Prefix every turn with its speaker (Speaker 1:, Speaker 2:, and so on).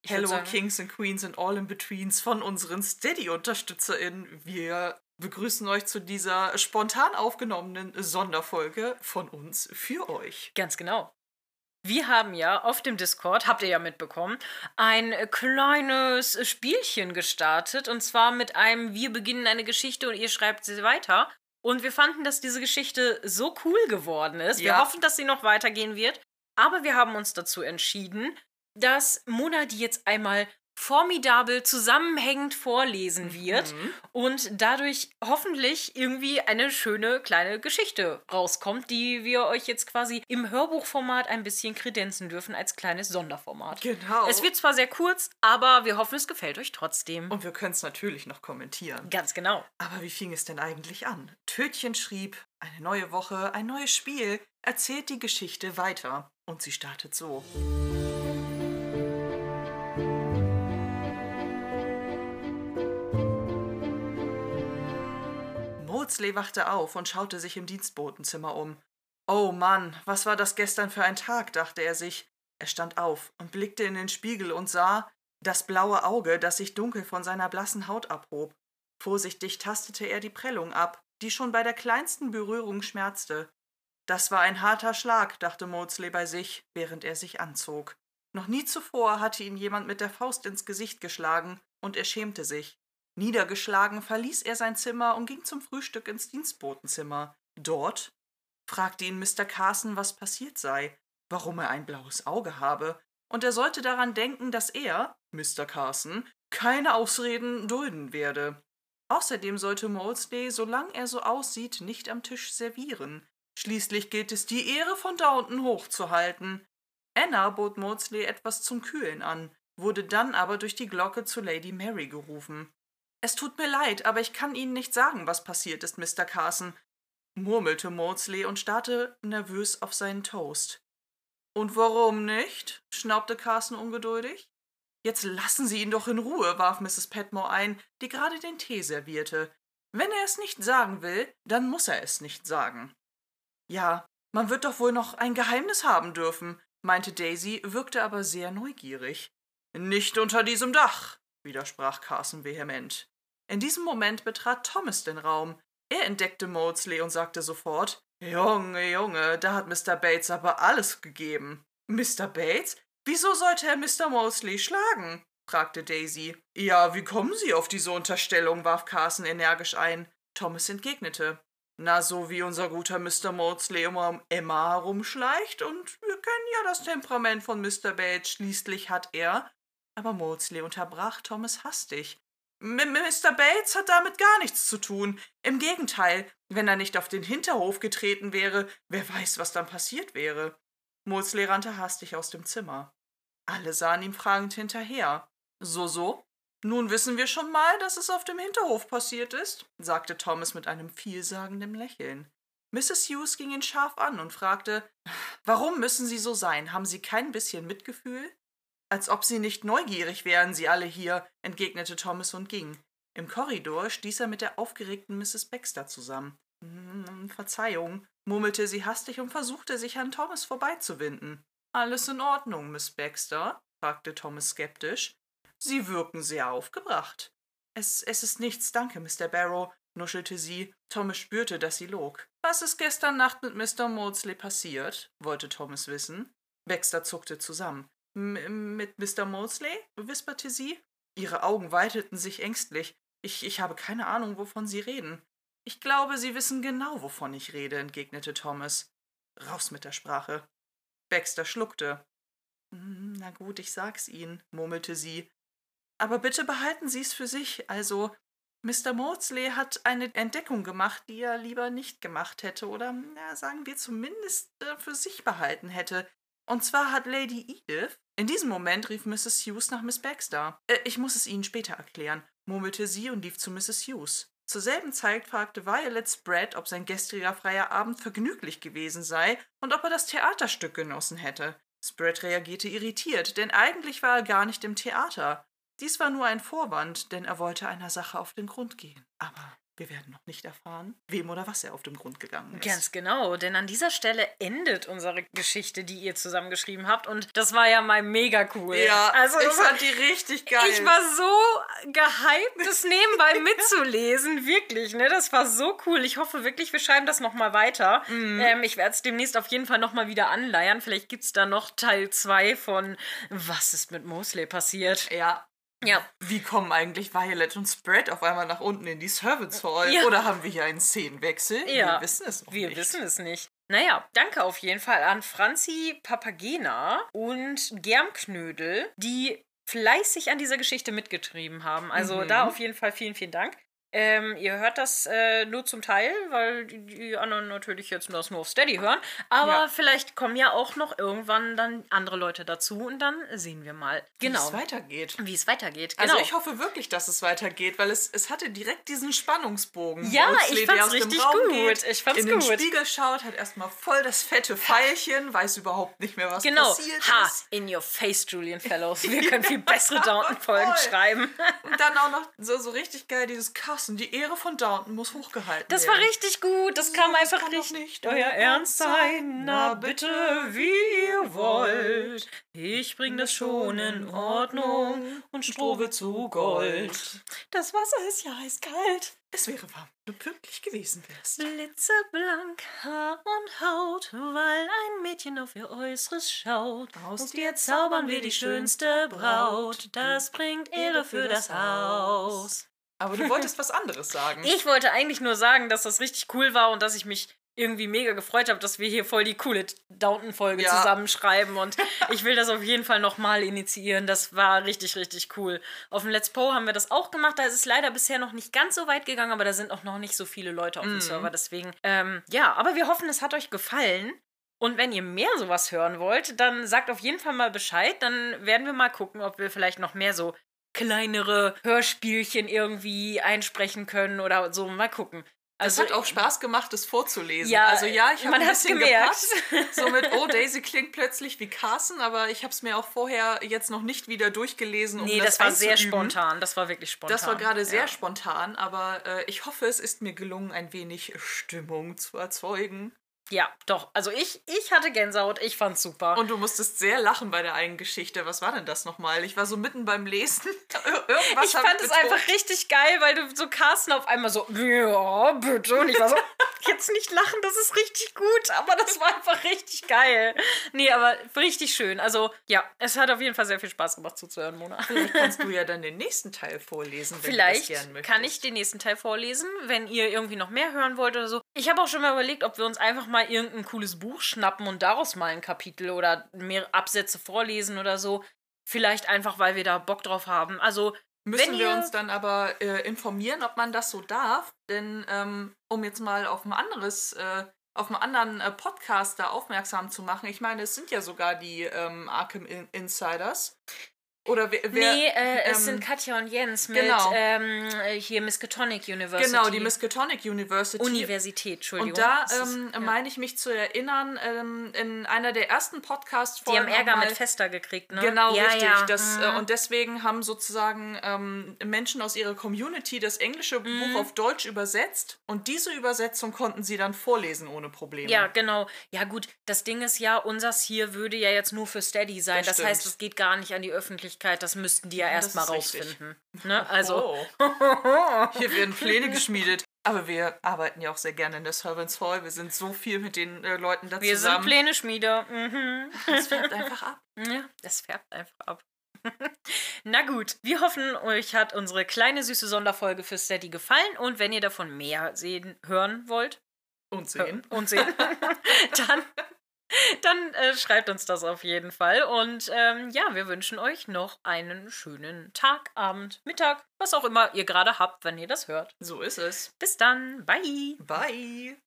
Speaker 1: Hello Kings and Queens and all in Betweens von unseren Steady-UnterstützerInnen. Wir begrüßen euch zu dieser spontan aufgenommenen Sonderfolge von uns für euch.
Speaker 2: Ganz genau. Wir haben ja auf dem Discord, habt ihr ja mitbekommen, ein kleines Spielchen gestartet. Und zwar mit einem Wir beginnen eine Geschichte und ihr schreibt sie weiter. Und wir fanden, dass diese Geschichte so cool geworden ist. Wir hoffen, dass sie noch weitergehen wird. Aber wir haben uns dazu entschieden, dass Mona die jetzt einmal formidabel zusammenhängend vorlesen wird und dadurch hoffentlich irgendwie eine schöne kleine Geschichte rauskommt, die wir euch jetzt quasi im Hörbuchformat ein bisschen kredenzen dürfen als kleines Sonderformat.
Speaker 1: Genau.
Speaker 2: Es wird zwar sehr kurz, aber wir hoffen, es gefällt euch trotzdem.
Speaker 1: Und wir können es natürlich noch kommentieren.
Speaker 2: Ganz genau.
Speaker 1: Aber wie fing es denn eigentlich an? Tötchen schrieb, eine neue Woche, ein neues Spiel, erzählt die Geschichte weiter. Und sie startet so. Maudsley wachte auf und schaute sich im Dienstbotenzimmer um. Oh Mann, was war das gestern für ein Tag, dachte er sich. Er stand auf und blickte in den Spiegel und sah das blaue Auge, das sich dunkel von seiner blassen Haut abhob. Vorsichtig tastete er die Prellung ab, die schon bei der kleinsten Berührung schmerzte. Das war ein harter Schlag, dachte Maudsley bei sich, während er sich anzog. Noch nie zuvor hatte ihn jemand mit der Faust ins Gesicht geschlagen, und er schämte sich. Niedergeschlagen verließ er sein Zimmer und ging zum Frühstück ins Dienstbotenzimmer. Dort fragte ihn Mr. Carson, was passiert sei, warum er ein blaues Auge habe, und er sollte daran denken, dass er, Mr. Carson, keine Ausreden dulden werde. Außerdem sollte Maudsley, solange er so aussieht, nicht am Tisch servieren. Schließlich gilt es, die Ehre von Downton hochzuhalten. Anna bot Maudsley etwas zum Kühlen an, wurde dann aber durch die Glocke zu Lady Mary gerufen. »Es tut mir leid, aber ich kann Ihnen nicht sagen, was passiert ist, Mr. Carson«, murmelte Maudsley und starrte nervös auf seinen Toast. »Und warum nicht?« schnaubte Carson ungeduldig. »Jetzt lassen Sie ihn doch in Ruhe«, warf Mrs. Petmore ein, die gerade den Tee servierte. »Wenn er es nicht sagen will, dann muss er es nicht sagen.« »Ja, man wird doch wohl noch ein Geheimnis haben dürfen«, meinte Daisy, wirkte aber sehr neugierig. »Nicht unter diesem Dach«, widersprach Carson vehement. In diesem Moment betrat Thomas den Raum. Er entdeckte Maudsley und sagte sofort, »Junge, Junge, da hat Mr. Bates aber alles gegeben.« »Mr. Bates? Wieso sollte er Mr. Maudsley schlagen?« fragte Daisy. »Ja, wie kommen Sie auf diese Unterstellung?« warf Carson energisch ein. Thomas entgegnete, »Na, so wie unser guter Mr. Maudsley immer um Emma herumschleicht, und wir kennen ja das Temperament von Mr. Bates, schließlich hat er...« Aber Maudsley unterbrach Thomas hastig. »Mr. Bates hat damit gar nichts zu tun. Im Gegenteil, wenn er nicht auf den Hinterhof getreten wäre, wer weiß, was dann passiert wäre.« Maudsley rannte hastig aus dem Zimmer. Alle sahen ihm fragend hinterher. »So? Nun wissen wir schon mal, dass es auf dem Hinterhof passiert ist«, sagte Thomas mit einem vielsagenden Lächeln. Mrs. Hughes ging ihn scharf an und fragte, »Warum müssen Sie so sein? Haben Sie kein bisschen Mitgefühl?« »Als ob Sie nicht neugierig wären, Sie alle hier«, entgegnete Thomas und ging. Im Korridor stieß er mit der aufgeregten Mrs. Baxter zusammen. »Verzeihung«, murmelte sie hastig und versuchte, sich an Thomas vorbeizuwinden. »Alles in Ordnung, Miss Baxter?« fragte Thomas skeptisch. »Sie wirken sehr aufgebracht.« Es ist nichts, danke, Mr. Barrow«, nuschelte sie. Thomas spürte, dass sie log. »Was ist gestern Nacht mit Mr. Maudsley passiert?« wollte Thomas wissen. Baxter zuckte zusammen. »Mit Mr. Maudsley?« wisperte sie. Ihre Augen weiteten sich ängstlich. Ich habe keine Ahnung, wovon Sie reden.« »Ich glaube, Sie wissen genau, wovon ich rede«, entgegnete Thomas. »Raus mit der Sprache.« Baxter schluckte. »Na gut, ich sag's Ihnen«, murmelte sie. »Aber bitte behalten Sie es für sich. Also, Mr. Maudsley hat eine Entdeckung gemacht, die er lieber nicht gemacht hätte oder, sagen wir zumindest, für sich behalten hätte. Und zwar hat Lady Edith...« In diesem Moment rief Mrs. Hughes nach Miss Baxter. »Ich muss es Ihnen später erklären«, murmelte sie und lief zu Mrs. Hughes. Zur selben Zeit fragte Violet Spratt, ob sein gestriger freier Abend vergnüglich gewesen sei und ob er das Theaterstück genossen hätte. Spratt reagierte irritiert, denn eigentlich war er gar nicht im Theater. Dies war nur ein Vorwand, denn er wollte einer Sache auf den Grund gehen. Aber wir werden noch nicht erfahren, wem oder was er auf den Grund gegangen ist.
Speaker 2: Ganz genau, denn an dieser Stelle endet unsere Geschichte, die ihr zusammengeschrieben habt. Und das war ja mal mega cool.
Speaker 1: Ja, also ich fand die richtig geil.
Speaker 2: Ich war so gehypt, das nebenbei mitzulesen. Wirklich, ne? Das war so cool. Ich hoffe wirklich, wir schreiben das nochmal weiter. Ich werde es demnächst auf jeden Fall nochmal wieder anleiern. Vielleicht gibt es da noch Teil 2 von Was ist mit Mosley passiert.
Speaker 1: Ja. Wie kommen eigentlich Violet und Spread auf einmal nach unten in die Servants Hall?
Speaker 2: Ja.
Speaker 1: Oder haben wir hier einen Szenenwechsel?
Speaker 2: Ja.
Speaker 1: Wir wissen es noch nicht.
Speaker 2: Wir wissen es nicht. Naja, danke auf jeden Fall an Franzi Papagena und Germknödel, die fleißig an dieser Geschichte mitgetrieben haben. Also da auf jeden Fall vielen, vielen Dank. Ihr hört das nur zum Teil, weil die anderen natürlich jetzt das nur auf Steady hören. Aber vielleicht kommen ja auch noch irgendwann dann andere Leute dazu und dann sehen wir mal. Genau. Wie es weitergeht. Genau.
Speaker 1: Also ich hoffe wirklich, dass es weitergeht, weil es hatte direkt diesen Spannungsbogen.
Speaker 2: Ja,
Speaker 1: Mosley,
Speaker 2: ich fand's
Speaker 1: der aus dem
Speaker 2: richtig
Speaker 1: Raum
Speaker 2: gut.
Speaker 1: Geht,
Speaker 2: Ich fand's
Speaker 1: in den
Speaker 2: gut.
Speaker 1: Spiegel schaut, hat erstmal voll das fette Pfeilchen, weiß überhaupt nicht mehr, was passiert ist.
Speaker 2: In your face, Julian Fellows. Wir können viel bessere Downton-Folgen schreiben.
Speaker 1: Und dann auch noch so richtig geil dieses Carsten. Die Ehre von Downton muss hochgehalten
Speaker 2: Das
Speaker 1: werden.
Speaker 2: war richtig gut. Das kam
Speaker 1: das
Speaker 2: einfach
Speaker 1: kann doch
Speaker 2: richtig.
Speaker 1: nicht
Speaker 2: Euer Ernst sein, na bitte, wie ihr wollt. Ich bring das schon in Ordnung und Stroh wird zu Gold. Das Wasser ist ja eiskalt.
Speaker 1: Es wäre warm, wenn du pünktlich gewesen wärst.
Speaker 2: Blitzeblank Haar und Haut, weil ein Mädchen auf ihr Äußeres schaut. Aus dir zaubern wir die schönste Braut. Das bringt Ehre für das Haus.
Speaker 1: Aber du wolltest was anderes sagen.
Speaker 2: Ich wollte eigentlich nur sagen, dass das richtig cool war und dass ich mich irgendwie mega gefreut habe, dass wir hier voll die coole Downton-Folge zusammenschreiben. Und ich will das auf jeden Fall nochmal initiieren. Das war richtig, richtig cool. Auf dem Let's Play haben wir das auch gemacht. Da ist es leider bisher noch nicht ganz so weit gegangen, aber da sind auch noch nicht so viele Leute auf dem Server. Deswegen, aber wir hoffen, es hat euch gefallen. Und wenn ihr mehr sowas hören wollt, dann sagt auf jeden Fall mal Bescheid. Dann werden wir mal gucken, ob wir vielleicht noch mehr so kleinere Hörspielchen irgendwie einsprechen können oder so. Mal gucken.
Speaker 1: Also, es hat auch Spaß gemacht, das vorzulesen.
Speaker 2: Ja,
Speaker 1: also ich habe ein bisschen
Speaker 2: gemerkt.
Speaker 1: gepasst. So mit, oh, Daisy klingt plötzlich wie Carson, aber ich habe es mir auch vorher jetzt noch nicht wieder durchgelesen, um das
Speaker 2: war sehr
Speaker 1: einzuüben.
Speaker 2: spontan. Das war wirklich spontan.
Speaker 1: Das war gerade sehr spontan, aber ich hoffe, es ist mir gelungen, ein wenig Stimmung zu erzeugen.
Speaker 2: Ja, doch. Also ich hatte Gänsehaut. Ich fand's super.
Speaker 1: Und du musstest sehr lachen bei der einen Geschichte. Was war denn das nochmal? Ich war so mitten beim Lesen. Irgendwas
Speaker 2: ich fand es einfach richtig geil, weil du so Carsten auf einmal so, ja, bitte. Und ich war so, jetzt nicht lachen, das ist richtig gut. Aber das war einfach richtig geil. Nee, aber richtig schön. Also ja, es hat auf jeden Fall sehr viel Spaß gemacht zuzuhören, Mona.
Speaker 1: Vielleicht kannst du ja dann den nächsten Teil vorlesen, wenn
Speaker 2: Vielleicht
Speaker 1: du das gern möchtest.
Speaker 2: kann ich den nächsten Teil vorlesen, wenn ihr irgendwie noch mehr hören wollt oder so. Ich habe auch schon mal überlegt, ob wir uns einfach mal irgendein cooles Buch schnappen und daraus mal ein Kapitel oder mehr Absätze vorlesen oder so. Vielleicht einfach, weil wir da Bock drauf haben. Also
Speaker 1: müssen wir uns dann aber informieren, ob man das so darf. Denn um jetzt mal auf ein auf einen anderen Podcast da aufmerksam zu machen. Ich meine, es sind ja sogar die Arkham Insiders. Oder
Speaker 2: es sind Katja und Jens mit hier Miskatonic University.
Speaker 1: Genau, die Miskatonic University.
Speaker 2: Universität, Entschuldigung.
Speaker 1: Und da meine ich mich zu erinnern, in einer der ersten Podcasts-Folgen.
Speaker 2: Die haben Ärger mit Fester gekriegt, ne?
Speaker 1: Genau,
Speaker 2: ja,
Speaker 1: richtig.
Speaker 2: Ja.
Speaker 1: Und deswegen haben sozusagen Menschen aus ihrer Community das englische Buch auf Deutsch übersetzt. Und diese Übersetzung konnten sie dann vorlesen ohne Probleme.
Speaker 2: Ja, genau. Ja gut, das Ding ist ja, unseres hier würde ja jetzt nur für Steady sein. Das heißt, es geht gar nicht an die Öffentlichkeit. Das müssten die ja erstmal rausfinden. Ne? Also.
Speaker 1: Hier werden Pläne geschmiedet. Aber wir arbeiten ja auch sehr gerne in der Servants Hall. Wir sind so viel mit den Leuten da zusammen.
Speaker 2: Wir sind Pläneschmieder.
Speaker 1: Das färbt einfach ab.
Speaker 2: Ja, das färbt einfach ab. Na gut, wir hoffen, euch hat unsere kleine süße Sonderfolge für Steady gefallen. Und wenn ihr davon mehr hören wollt.
Speaker 1: Und sehen.
Speaker 2: Dann schreibt uns das auf jeden Fall. Und wir wünschen euch noch einen schönen Tag, Abend, Mittag, was auch immer ihr gerade habt, wenn ihr das hört.
Speaker 1: So ist es.
Speaker 2: Bis dann. Bye.
Speaker 1: Bye.